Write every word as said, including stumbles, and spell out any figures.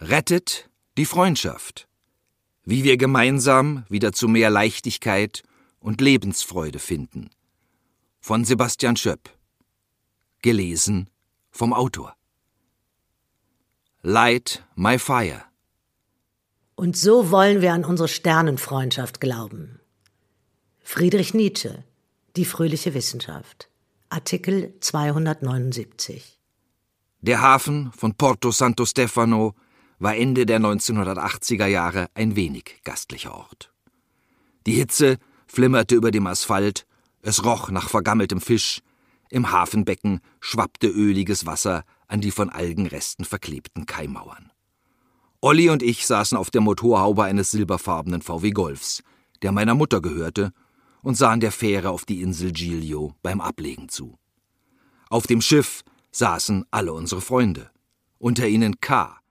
Rettet die Freundschaft. Wie wir gemeinsam wieder zu mehr Leichtigkeit und Lebensfreude finden. Von Sebastian Schöpp. Gelesen vom Autor. Light my fire. Und so wollen wir an unsere Sternenfreundschaft glauben. Friedrich Nietzsche, Die fröhliche Wissenschaft. Artikel zweihundertneunundsiebzig. Der Hafen von Porto Santo Stefano war Ende der neunzehnhundertachtziger Jahre ein wenig gastlicher Ort. Die Hitze flimmerte über dem Asphalt, es roch nach vergammeltem Fisch, im Hafenbecken schwappte öliges Wasser an die von Algenresten verklebten Kaimauern. Olli und ich saßen auf der Motorhaube eines silberfarbenen V W Golfs, der meiner Mutter gehörte, und sahen der Fähre auf die Insel Giglio beim Ablegen zu. Auf dem Schiff saßen alle unsere Freunde, unter ihnen K.,